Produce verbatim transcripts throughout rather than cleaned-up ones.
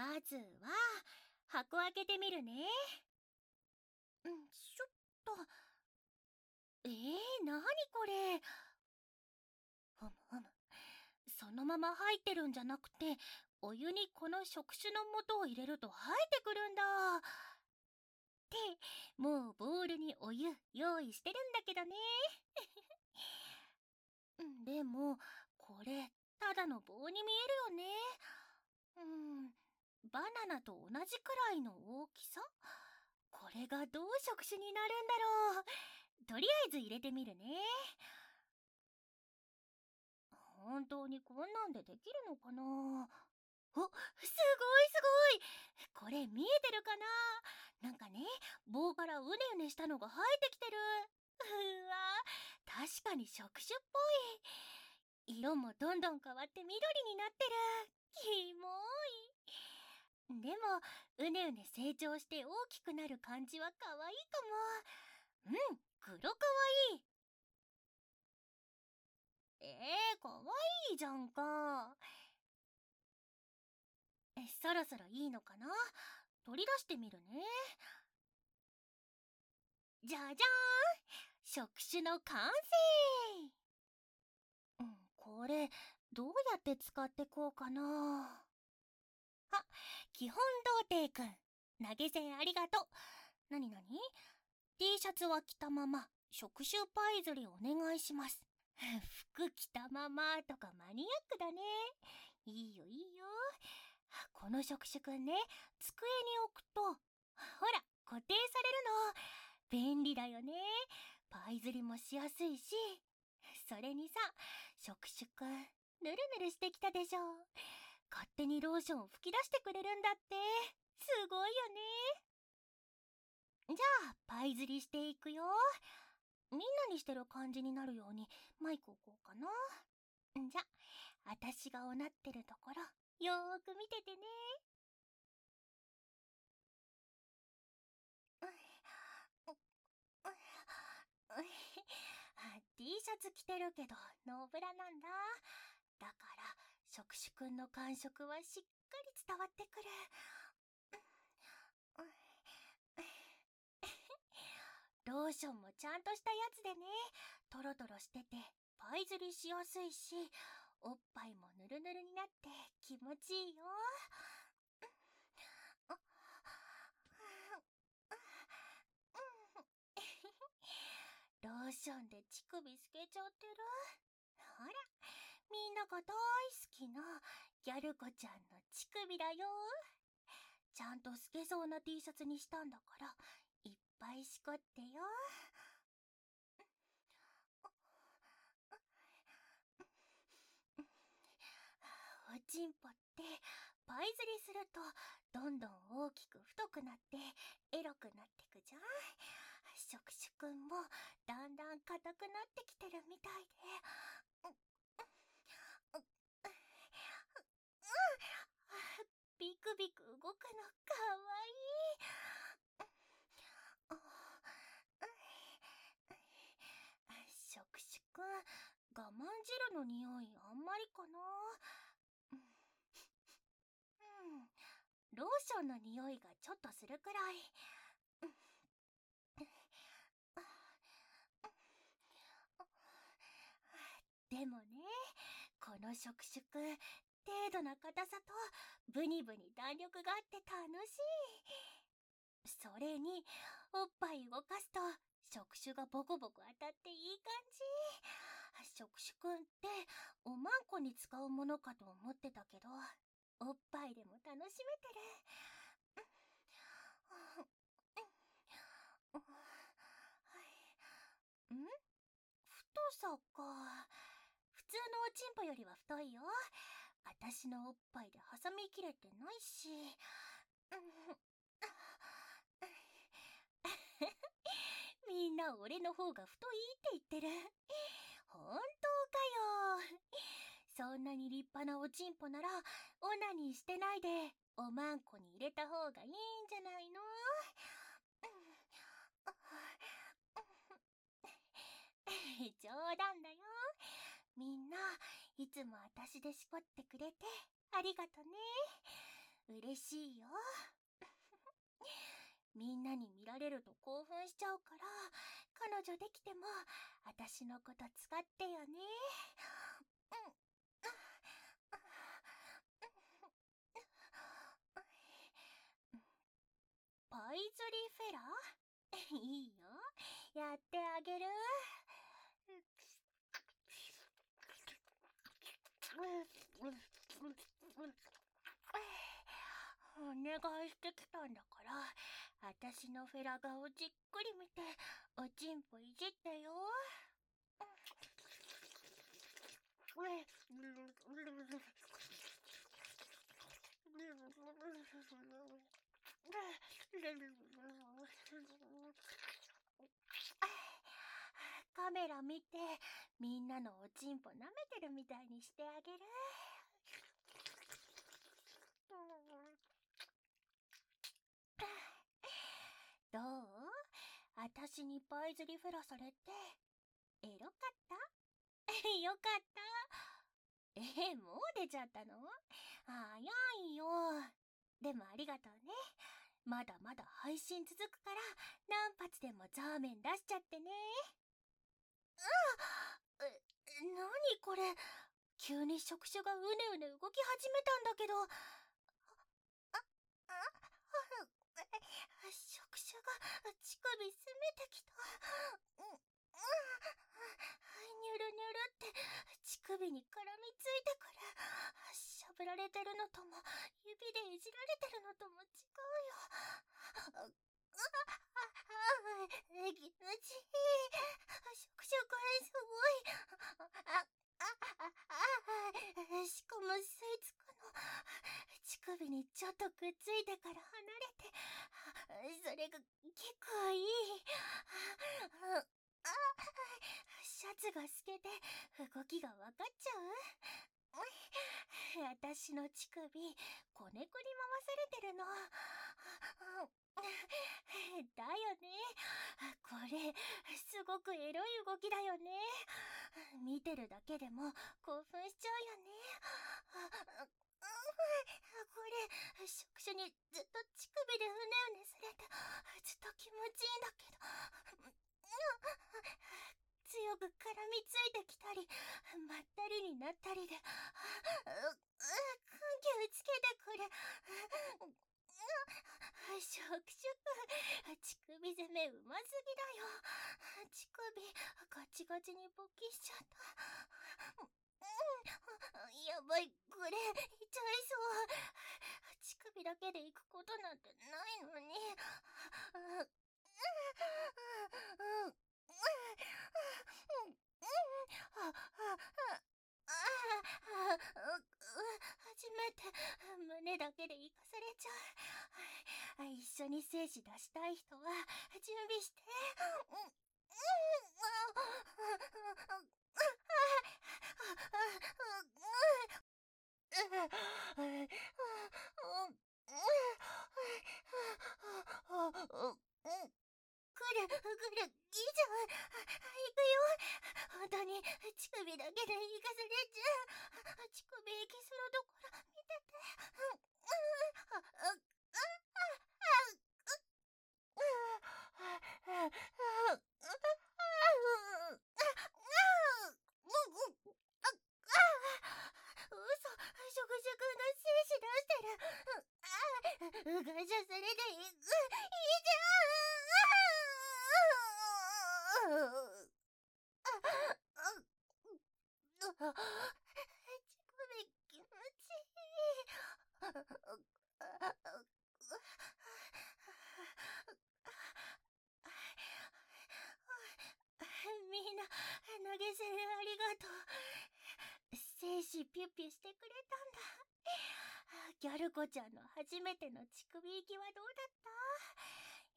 まずは箱開けてみるね。んちょっと。えー、なにこれ。ふむふむ。そのまま入ってるんじゃなくて、お湯にこの触手の素を入れると生えてくるんだ。って、もうボウルにお湯用意してるんだけどね。でも、これ、ただの棒に見えるよね。うん、バナナと同じくらいの大きさ？これがどう触手になるんだろう。とりあえず入れてみるね。本当にこんなんでできるのかな。お、すごいすごい。これ見えてるかな。なんかね、棒からうねうねしたのが生えてきてる。うわ、確かに触手っぽい。色もどんどん変わって緑になってる。キモい。でも、うねうね成長して大きくなる感じは可愛いかも。うん、黒かわいい。えー、かわいいじゃんか。え、そろそろいいのかな。取り出してみるね。じゃじゃーん、触手の完成。うん、これどうやって使ってこうかな。あ、基本童貞くん、投げ銭ありがとう。なになに？ T シャツは着たまま触手パイズリお願いします。服着たままとかマニアックだね。いいよいいよ。この触手くんね、机に置くとほら固定されるの。便利だよね。パイズリもしやすいし。それにさ、触手くんぬるぬるしてきたでしょ。勝手にローションを吹き出してくれるんだって。すごいよね。じゃあパイズリしていくよ。みんなにしてる感じになるようにマイク置こうかな。じゃあ、あたしがおなってるところよーく見ててね。T シャツ着てるけどノーブラなんだ。だから触手くんの感触はしっかり伝わってくる。ローションもちゃんとしたやつでね、トロトロしててパイズリしやすいし、おっぱいもぬるぬるになって気持ちいいよ。ローションで乳首透けちゃってる。ほら、みんなが大好きなギャル子ちゃんの乳首だよ。ちゃんと透けそうな T シャツにしたんだから、いっぱいしこってよ。おちんぽってパイズリするとどんどん大きく太くなってエロくなってくじゃん。触手くんもだんだん硬くなってきてるみたいで、ビクビク動くのかわいい。触手くん、我慢汁の匂いあんまりかな。うん、ローションの匂いがちょっとするくらい。でもね、この触手くん、程度な硬さとブニブニ弾力があって楽しい。それにおっぱい動かすと触手がボコボコ当たっていい感じ。触手くんっておまんこに使うものかと思ってたけど、おっぱいでも楽しめてる。ん？太さか。普通のおちんぽよりは太いよ。あたしのおっぱいで挟みきれてないし。みんな俺の方が太いって言ってる。本当かよ。そんなに立派なおちんぽならオナニーしてないでおまんこに入れた方がいいんじゃないの。冗談だよ。みんないつもあたしでしこってくれてありがとね。 嬉しいよ。みんなに見られると興奮しちゃうから、彼女できても私のこと使ってよね。パイズリーフェラーいいよ、やってあげる。お願いしてきたんだから、私のフェラガをじっくり見て、おちんぽいじってよ。カメラ見て、みんなのおちんぽ舐めてるみたいにしてあげる。どう？私にパイズリフェラされてエロかった？よかった。え、もう出ちゃったの？早いよ。でもありがとうね。まだまだ配信続くから何発でもザーメン出しちゃってね。うん。え、なにこれ、急に触手がうねうね動き始めたんだけど。あ、あ、触手が乳首攻めてきた。うん、うん、ニュルニュルって乳首に絡みついてくる。しゃぶられてるのとも指でいじられてるのとも違うよ。ああ、気持ちいい。触手これすごい。あ、あ、あ、あ、しかも吸い付くの。乳首にちょっとくっついてから離れて、それが結構いい。あ、シャツが透けて動きが分かっちゃう。私の乳首こねくり回されてるの。だよね。これすごくエロい動きだよね。見てるだけでも興奮しちゃうよね。これ触手にずっと乳首でうねうねされてずっと気持ちいいんだけど、強く絡みついてきたりまったりになったりで、緩急つけてくる。触手乳首攻めうますぎだよ。乳首ガチガチに勃起しちゃった。やばい、これ痛いそう。乳首だけで行くことなんてないのに。初めて胸だけで行かされちゃう。一緒に精子出したい人は準備して。くるくる、いいじゃん。行くよ。本当に乳首だけで行かされちゃう。乳首息するところ見てて。嘘、食事くんが精子出してる。感謝されていく。いいじゃん。乳首気持ちいい。みんな投げ銭ありがとう。精子ピュピュしてくれたんだ。ギャル子ちゃんの初めての乳首行きはどうだった？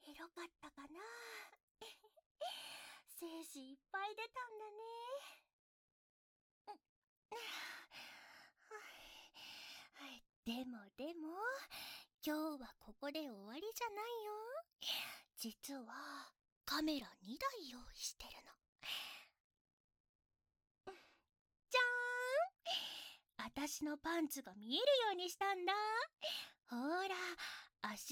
エロかったかな？精子いっぱい出たんだね。でもでも今日はここで終わりじゃないよ。実はカメラにだい用意してるの。じゃーん、私のパンツが見えるようにしたんだ。ほ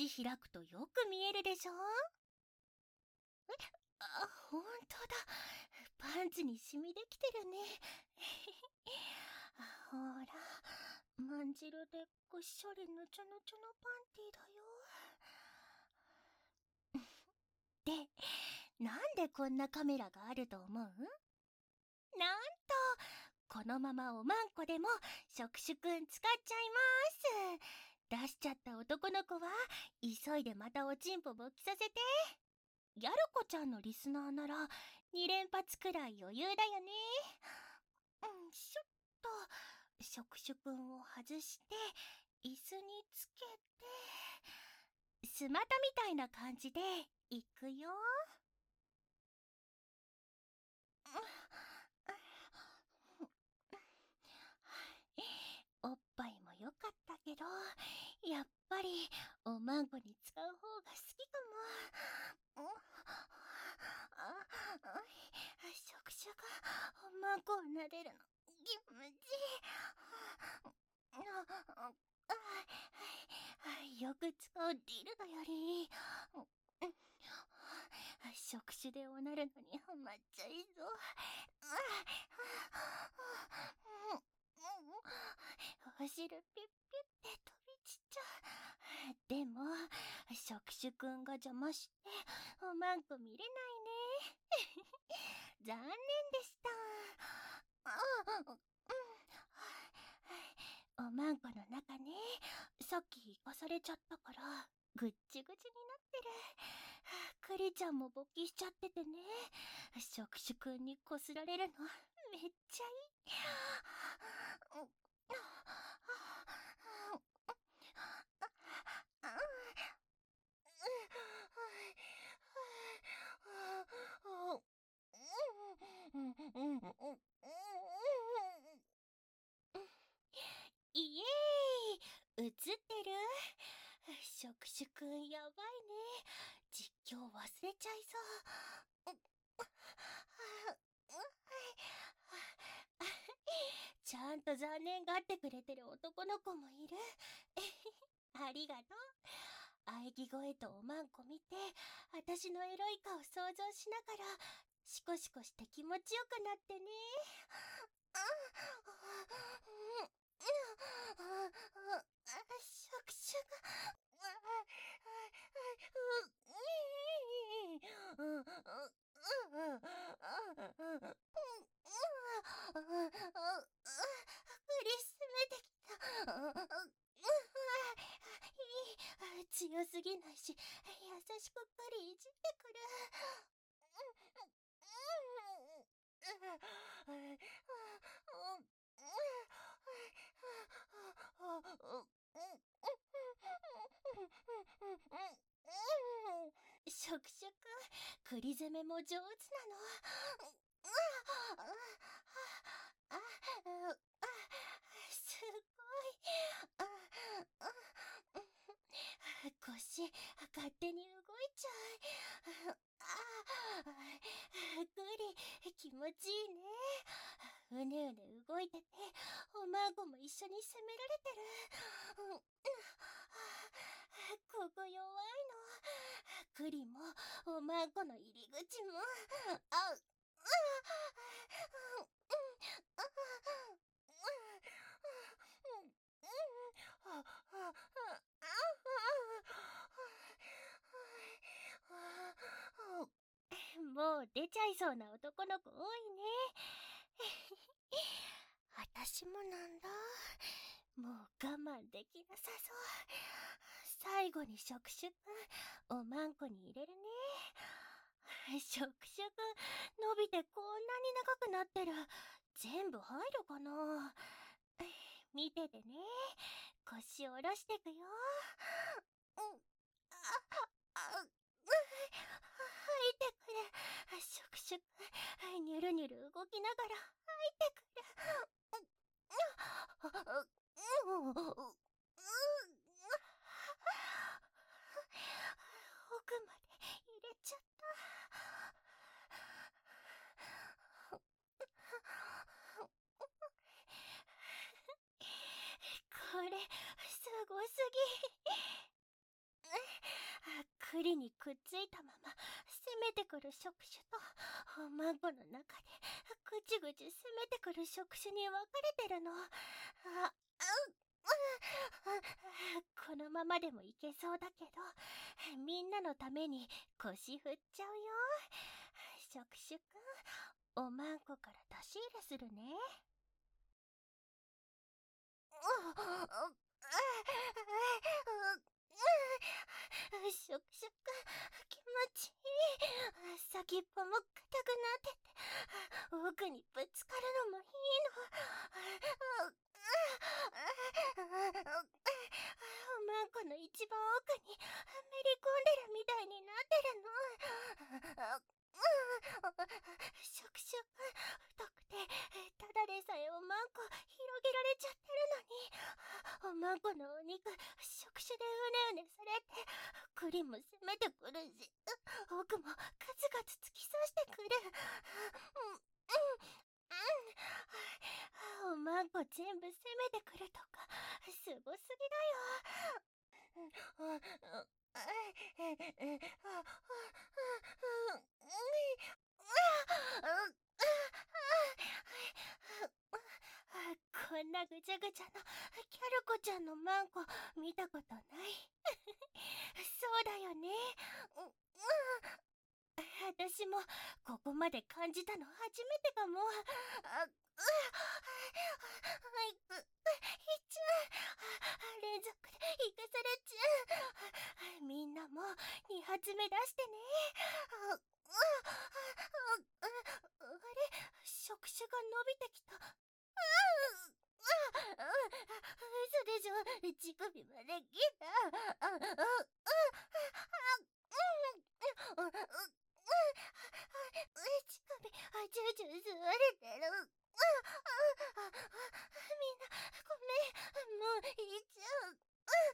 口開くとよく見えるでしょ。え、あ、ほんとだ。パンツにシミできてるね。ほら、まんじるでぐっしょりぬちょぬちょのパンティーだよ。で、なんでこんなカメラがあると思う？なんと、このままおまんこでも触手くん使っちゃいます。出しちゃった男の子は急いでまたおちんぽ勃起させて。ギャル子ちゃんのリスナーならに連発くらい余裕だよね。うん、しょっと触手くんを外して椅子につけて、スマタみたいな感じでいくよ。おっぱいも良かったけど、やっぱりおまんこに使う方が好きかも。触手がおまんこを撫でるの気持ちいい。よく使うディルドより触手でおなるのにハマっちゃいそう。お汁ピュッピュって飛び散っちゃう。でも触手くんが邪魔しておまんこ見れないね。残念でした。おまんこの中ね、さっき行かされちゃったからぐっちぐちになってる。クリちゃんも勃起しちゃっててね、触手くんにこすられるのめっちゃいい。イエーイ、映ってる？触手くんやばいね。実況忘れちゃいそう。ちゃんと残念がってくれてる男の子もいる。ありがとう。喘ぎ声とおまんこ見て、私のエロい顔想像しながらシコシコして気持ちよくなってね。触手が振り進めてきた。強すぎないし優しくっかりいじってくる。触手くん、栗攻めも上手なの。すごい。腰勝手に動いちゃう。グリ気持ちいいね。うねうね動いてておまんこも一緒に攻められてる。ここ弱いの。グリもおまんこの入り口も。あうもう出ちゃいそうな男の子多いね。私もなんだ。もう我慢できなさそう。最後に触手くんおまんこに入れるね。触手くん伸びてこんなに長くなってる。全部入るかな。見ててね。腰下ろしてくよ。吐いてくれ。触手くんニュルニュル動きながら吐いてくれ。奥まで入れちゃった。これすごすぎ。 尻にくっついたまま攻めてくる触手と、おまんこの中でぐちぐち攻めてくる触手に分かれてるの。あ、うこのままでもいけそうだけど、みんなのために腰振っちゃうよ。触手くん、おまんこから出し入れするね。触手くん、気持ちいい。先っぽも硬くなってて、奥にぶつかるのもいいの。おまんこの一番奥にめり込んでるみたいになってるの。触手くん、太くてただでさえおまんこ広げられちゃってるのに、おまんこのお肉触手でうねうねされて、栗も攻めてくるし、奥もガツガツ突き刺してくる。うんうんうん、おまんこ全部攻めてくるとかすごすぎだよ。こんなぐちゃぐちゃのキャルコちゃんのマンコ見たことない。そうだよね。私もここまで感じたの初めてかも。あ、ういく、いっちゃう。連続で行かされちゃう。みんなもに発目出してね。あ、あれ、触手が伸びてきた。嘘でしょ、乳首まで切った。乳首ジュジュ吸われてる。みんなごめん、もういっちゃう。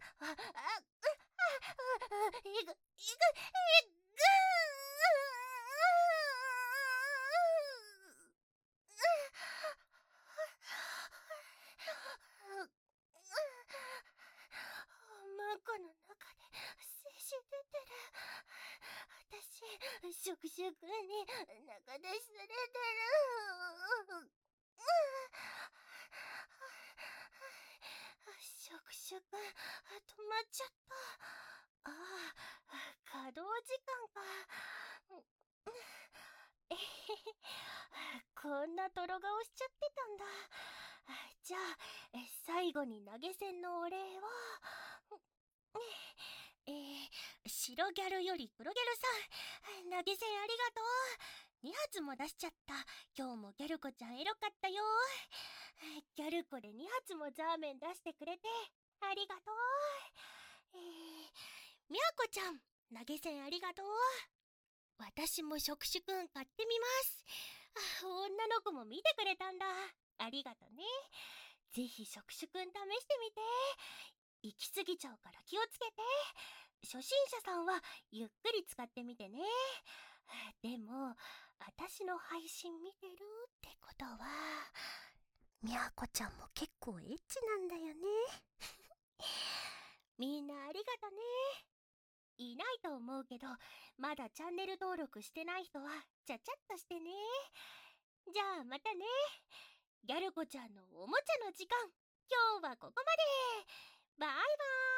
いくいくいくおまんこの中で精子出てる。私、触手くんに中出しされてる。触手くん、止まっちゃった。ああ、稼働時間か。えへへ、こんなとろ顔しちゃってたんだ。じゃあ、最後に投げ銭のお礼を。えー、白ギャルより黒ギャルさん、投げ銭ありがとう。に発も出しちゃった。今日もギャル子ちゃんエロかったよ。ギャル子でに発もザーメン出してくれてありがとう。えー、みやこちゃん、投げ銭ありがとう。私も触手くん買ってみます。女の子も見てくれたんだ。ありがとね。ぜひ触手くん試してみて。行き過ぎちゃうから気をつけて。初心者さんはゆっくり使ってみてね。でも、私の配信見てるってことは、みやこちゃんも結構エッチなんだよね。みんなありがとね。いないと思うけど、まだチャンネル登録してない人はちゃちゃっとしてね。じゃあまたね。ギャル子ちゃんのおもちゃの時間、今日はここまで。バイバーイ。